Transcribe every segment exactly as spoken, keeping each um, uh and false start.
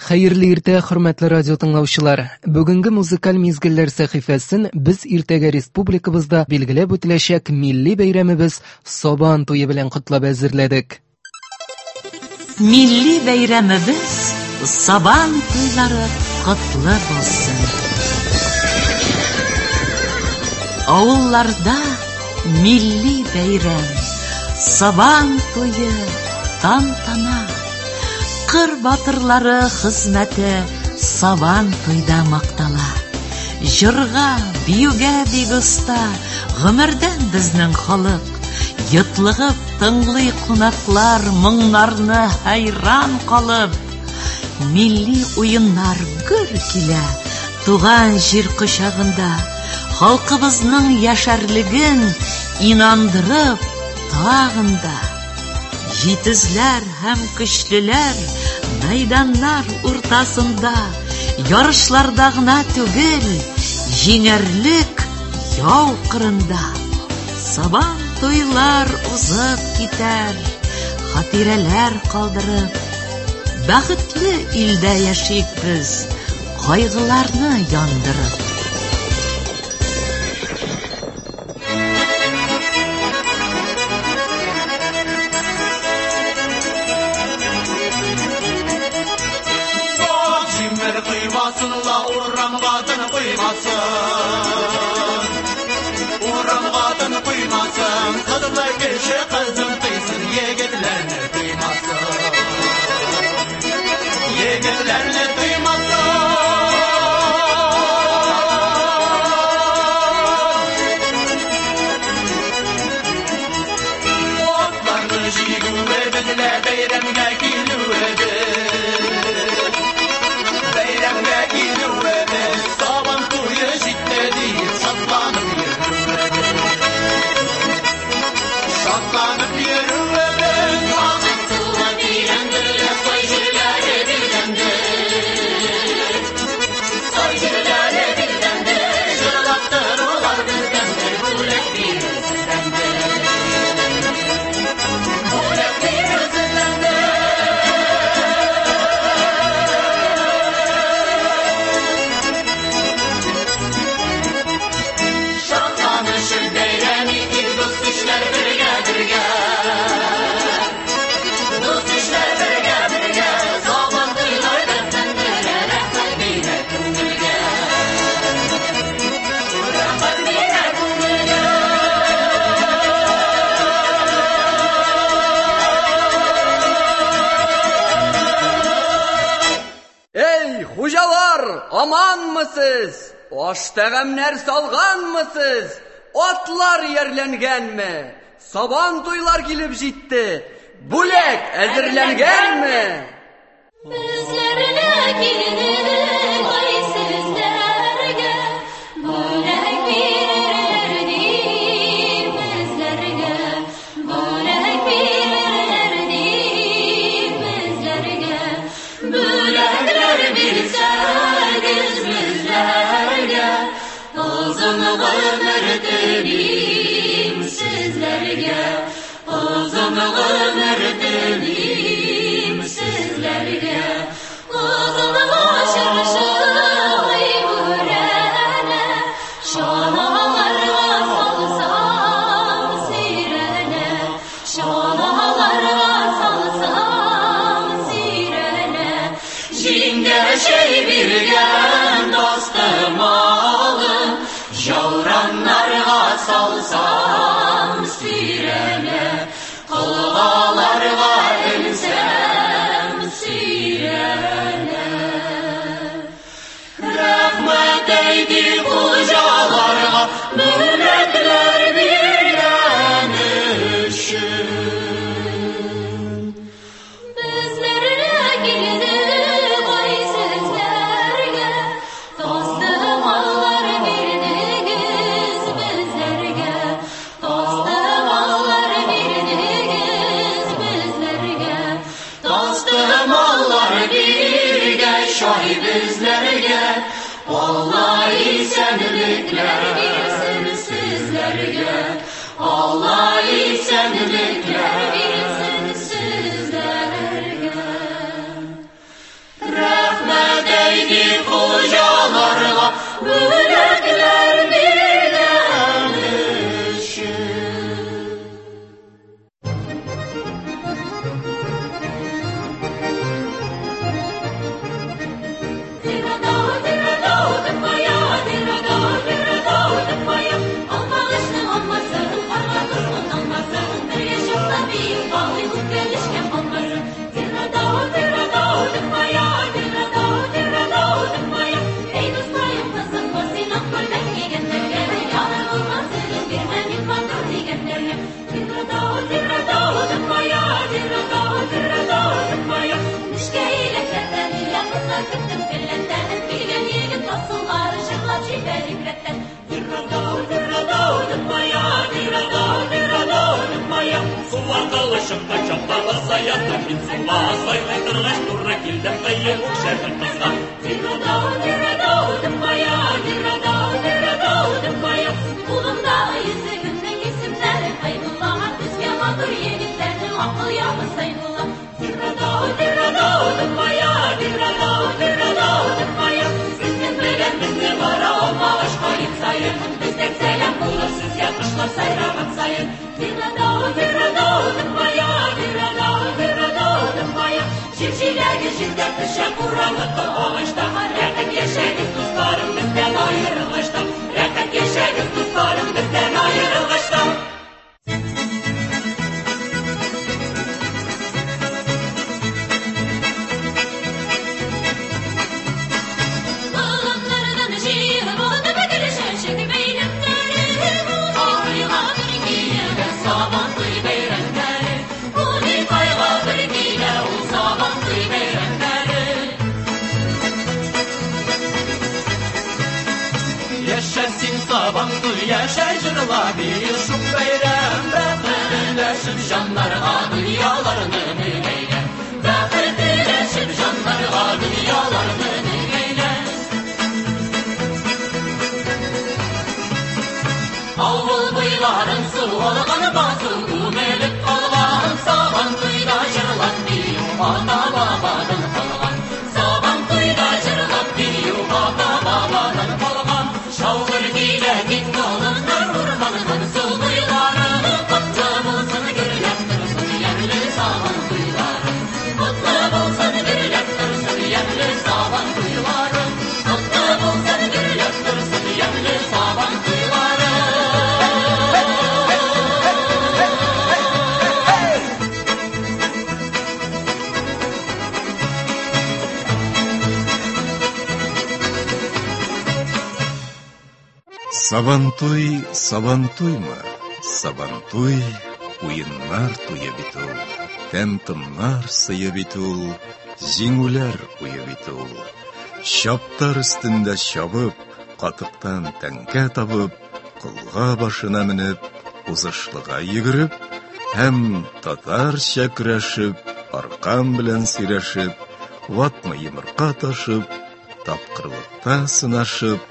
Хәерле иртә, хөрмәтле радио тыңлаучылар. Бүгенге музыкаль мизгелләр сәхифәсен без иртәгә республикабызда билгеләп үтеләчәк милли бәйрәмебез Сабан туе белән котлап әзерләдек. Милли бәйрәмебез Сабан туйлары котлы булсын. Авылларда милли бәйрәм, Сабан туе тантана. Кыр батырлары хезмәте Сабан туйда мактала. Җырга, биюгә бик оста, гомердән безнең халык. Йотлыгып тыңлый кунаклар моңнарны хайран калып. Милли уеннар гөр килә туган җир кочагында. Халкыбызның яшәрлеген инандырып тагында. Җитезләр һәм көчлеләр мәйданнар уртасында, ярышларда гына түгел, җиңәрлек яу кырында. Сабан туйлар узып китәр, хатирәләр калдырып. Бәхетле илдә яшик без, кайгыларны яндырып. Amanmısız? Aştəğəmlər salğanmısız? Atlar yerlengənmi? Saban tuylar kilib jitdi. Bulak əzirlengənmi? Bizlərlə gelir ay sizlərgə, bulak verirlərdi bizlərgə, bulak verirlərdi bizlərgə, bulaklar bilsəgiz bizlərgə, uzun ömür dileyim sizlərgə, uzun ömür dileyim sizlərgə, uzun başırışı uyrənə, şanalarga salsam sirənə, şanalarga salsam sirənə, jingə şey birgən dostum alım, jauranlarga salsam sirənə, qılğalarga ülsəm sirənə. Rəhmət eydi qocalarga, millətlər birgən üçün. Bizlərlə girdik ay sizlərgə, dostum allar birdigiz bizlərgə, dostum allar birdigiz bizlərgə, dostum allar birgə şoy bizlərgə, Allah isənliklər versin sizlərgə, Allah isənliklər versin sizlərgə. Rəhmət Сабантуй, сабантуйма, сабантуй, уйыннар туя бит ул, тәм-томнар сыя бит ул, җиңүләр куя бит ул. Чаптар өстендә чабып, катыктан тәңкә табып, кылга башына менеп, узышлыга йөгереп, һәм татарча көрәшеп, аркан белән сөйләшеп, ватма йомырка ташып, тапкырлыкта сынашып,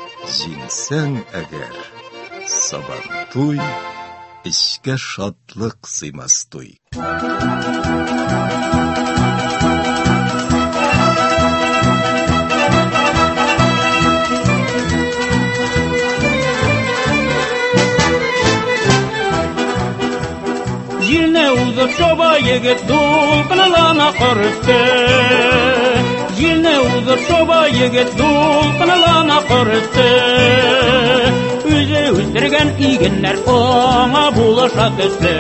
җиңсәң әгәр, сабантуй, эчкә шатлык сыймас туй. Җилне узып шоба егет дулкынлана корысты. Җилне узып шоба егет дулкынлана корысты. Үзе үстергән игеннәр аңа булыша төсле.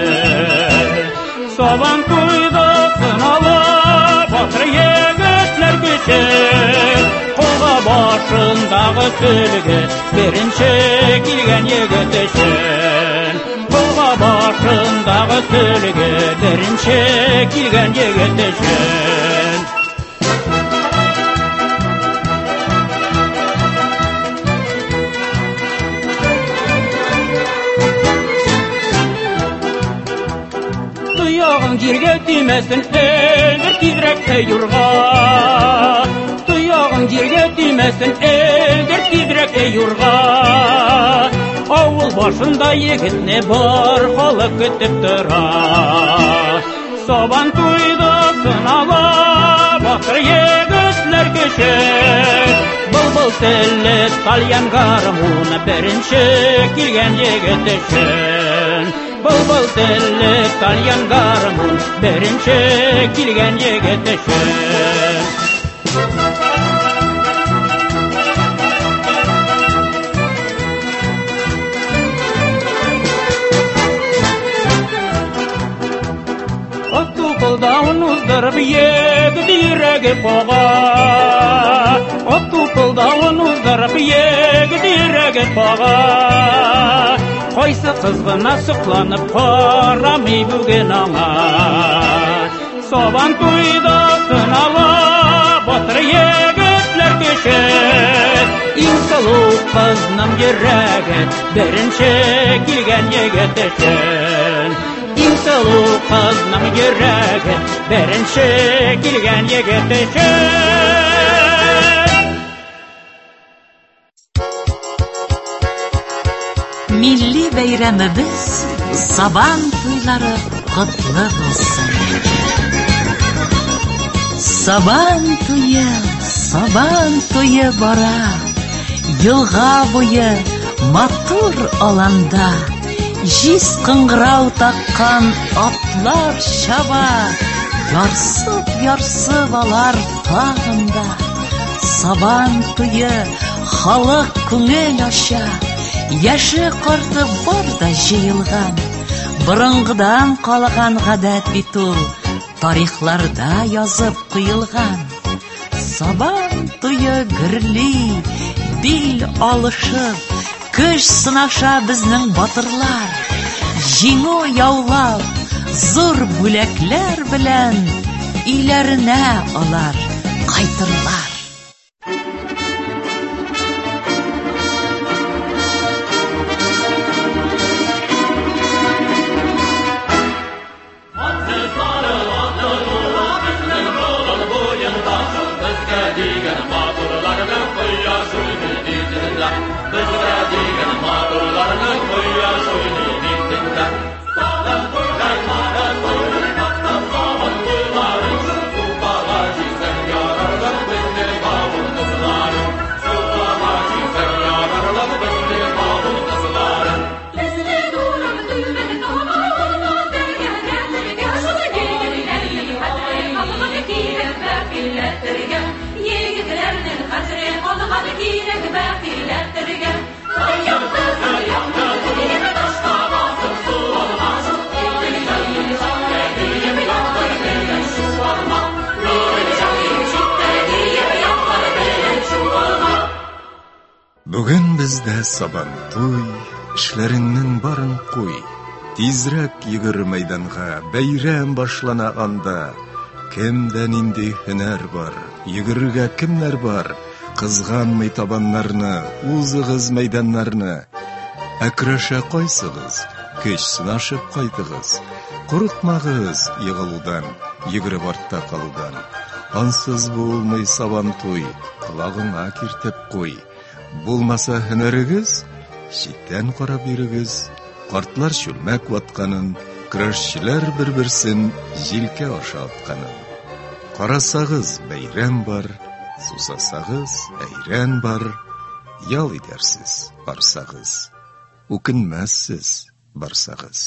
Сабантуйда сынала батыр егетләр көче. Кулга башындагы төлге беренче килгән егет өчен. Кулга башындагы төлге беренче килгән егет өчен. Туягың җиргә тимәсен, элдер тизрәк юрга. Туягың җиргә тимәсен, элдер тизрәк юрга. Авыл башында егетне бар халык көтеп тора. Сабантуйда сынала батыр егетләр көче. Былбыл телле тальян гармун беренче килгән егет өчен. Былбыл телле тальян гармун беренче килгән егет өчен. Отупылдауын уздырып егді ирәге поға. Отупылдауын уздырып егді ирәге поға. Қойсы қызғына сұқланып қарамай бүген аңа. Сабан туйда тынала батыр егітлер кешет. Иң сұлу қызның ерәге бірінші келген егет үшін. Иң сұлу қызның ерәге бірінші келген егет үшін. Milli beyramimiz Saban toylары құтлы болсын. Saban toyы, Saban toyы бара, елға бойы матур аланда, жиз қыңғырау таққан атлар шаба, ярсып-ярсып алар тағында. Saban toyы халық күңел аша, яшы қарты бар да жиылған. Бұрынғыдан қалған ғадат бит ул, тарихларда язып құйылған. Saban toyы гірли, бил алышып, көш сынаша біздің батырлар. Жиңу яулап, зор бүләкләр белән үйләренә алар қайтырлар. Бүген бездә Сабан туй, эшләреңнең барын куй. Тизрәк йөгер мәйданга, бәйрәм башланаганда. Кемдә нинди һөнәр бар, йөгергә кемнәр бар? Кызганмый табаннарны, узыгыз мәйданнарны. Әкрәшә кайсыгыз, көч сынашып кайтыгыз. Курыкмагыз егылудан, йөгереп артта калудан. Ансыз булмый Сабан туй, колагыңа киртеп куй. Булмаса һөнәрегез, читтән карап йөрегез. Картлар чүлмәк ватканын, көрәшчеләр бер-берсен җилкә аша атканын. Карасагыз бәйрәм бар, сусасагыз әйрән бар. Ял итәрсез, барсагыз. Үкенмәссез, барсагыз.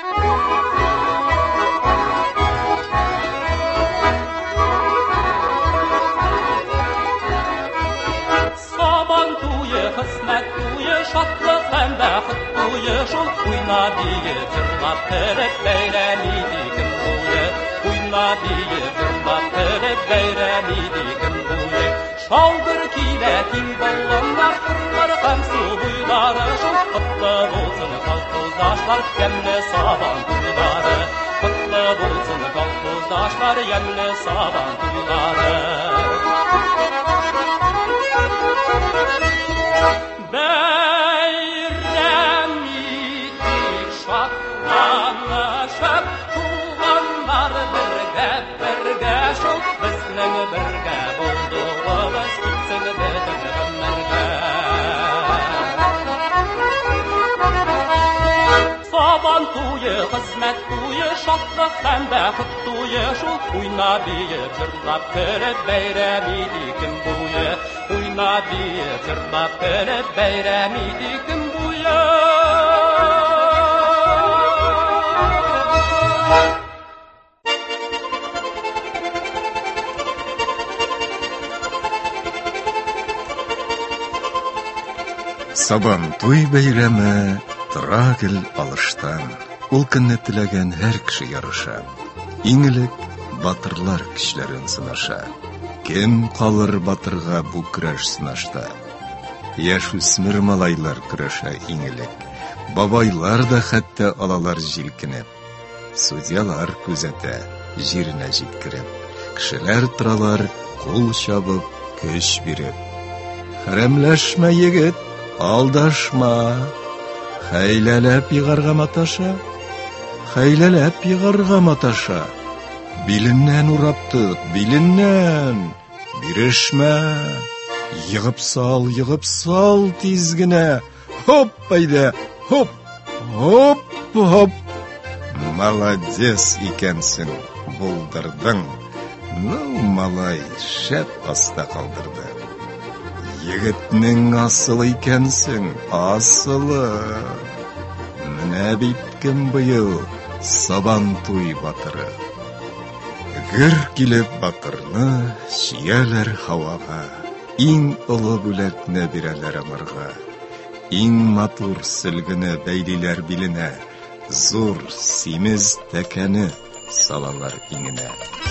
Шатлык һәм бәхет туйы, шул уйна диеп җырлап кереп бәйрәм идек буе. Уйна диеп җырлап кереп бәйрәм идек буе. Шалдыр килә киң балланнар, кырлар һәм су буйлары, шул котлы булсын колхоздашлар, ямьле Сабан туйлары. Котлы булсын колхоздашлар, ямьле Сабан туйлары. Сабан туйы, хезмәт туйы, шатлык һәм бәхет туйы, шул уйна биеп җырлап кереп бәйрәм идек буе. уйна бие, җырлап көлеп бәйрәм итик көн буе. Сабан туй бәйрәме тора гел алыштан. Ул көнне теләгән һәр кеше ярыша. Иң элек батырлар көчләрен сынаша. Кем калыр батырга бу көрәш сынашта? Яшүсмер малайлар көрәшә иң элек. Бабайлар да хәтта алалар җилкенеп. Судьялар күзәтә, җиренә җиткереп. Кешеләр торалар кул чабып, көч биреп. Хәрәмләшмә егет, алдашма. Хәйләләп егәргә маташа. Хәйләләп егәргә маташа. Биленнән урап тот, биленнән. Бирешмә. Егып сал, егып сал тиз генә. Хоп, әйдә, хоп, хоп, хоп. Молодец икәнсең, булдырдың. Ну, малай, шәп аста калдырды. Егетнең асыл икәнсең, асылы. Менә бит кем быел Сабан туй батыры. Гөр килеп батырны чияләр һавага. Иң олы бүләкне бирәләр аңарга. Иң матур сөлгене бәйлиләр биленә. Зур симез тәкәне салалар иңенә.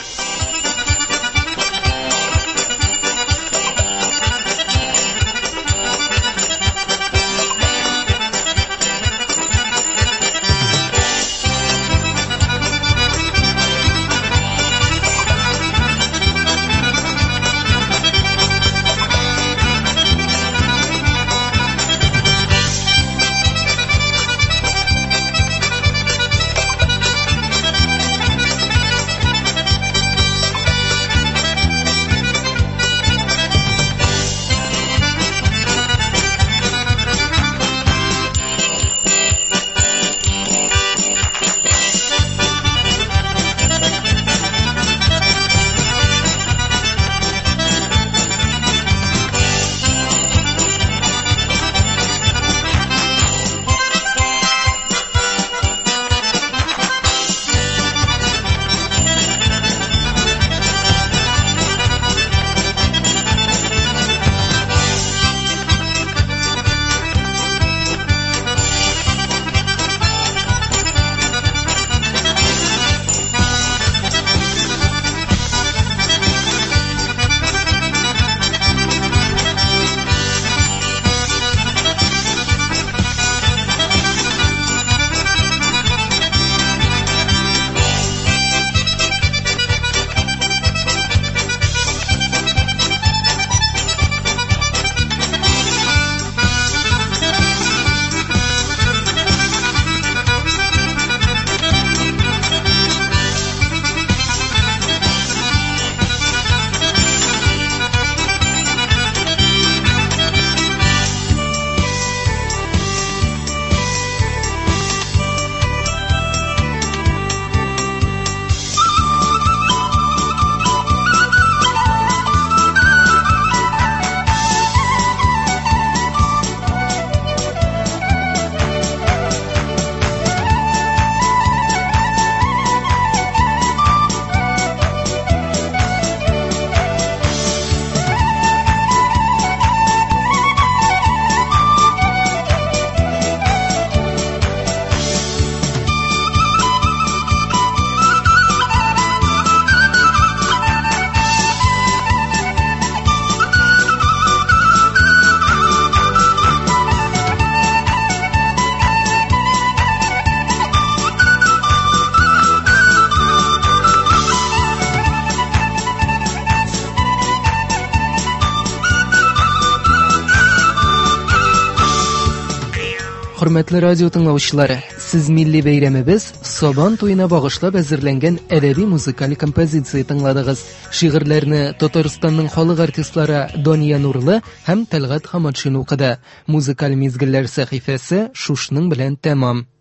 Хөрмәтле радио тыңлаучылары, сез милли бәйрәмебез Сабан туена багышлап әзерләнгән әдәби музыкаль композиция тыңладыгыз. Шигырьләрне Татарстанның халык артистлары Дания Нурлы һәм Тәлгать Хаматшин укыды. Музыкаль мизгелләр сәхифәсе шушның белән тәмам.